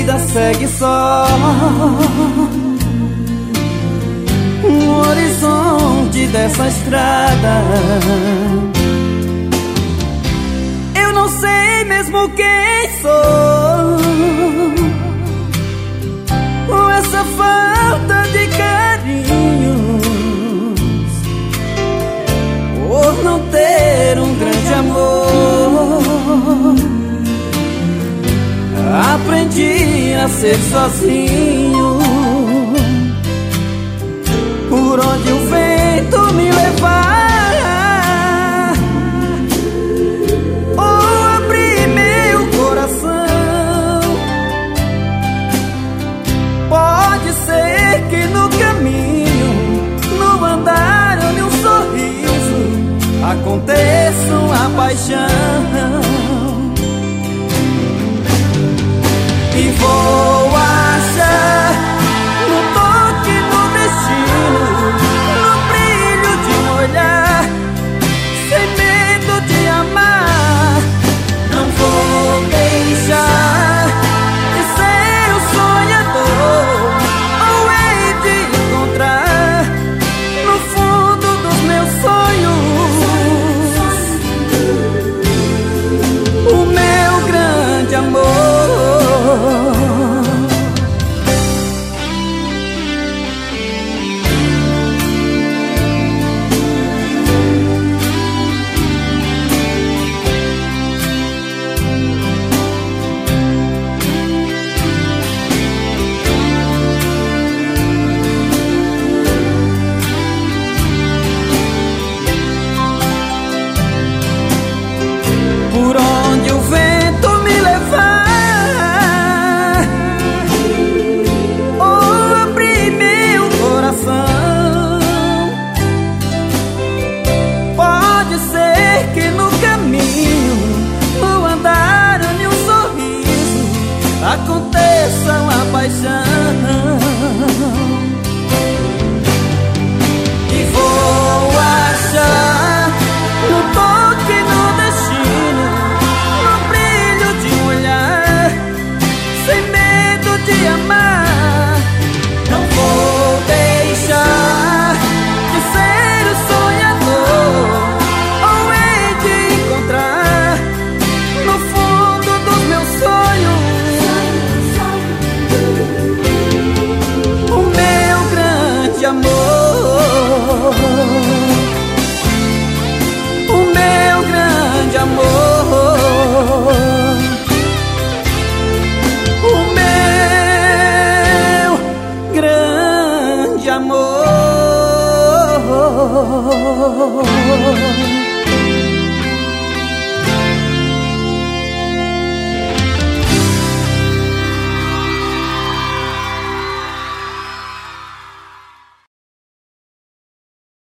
vida segue só um horizonte dessa estrada. Eu não sei mesmo quem sou, com essa falta de carinhos, por não ter um grande amor. Aprendi a ser sozinho, por onde o vento me levar, ou abrir meu coração. Pode ser que no caminho, no andar ou num sorriso, aconteça uma paixão. E vou achar no toque do destino, no brilho de um olhar, sem medo de amar. Não vou deixar de ser um sonhador, ou hei de encontrar no fundo dos meus sonhos o meu grande amor. Por onde o vento me levar, ou abrir meu coração. Pode ser que no caminho, no andar ou em um sorriso, aconteça uma paixão. E vou achar no toque do destino, no brilho de um olhar, sem medo de amar. Não vou deixar de ser o sonhador, ou hei de encontrar no fundo dos meus sonhos o meu grande amor, o meu grande amor, o meu grande amor.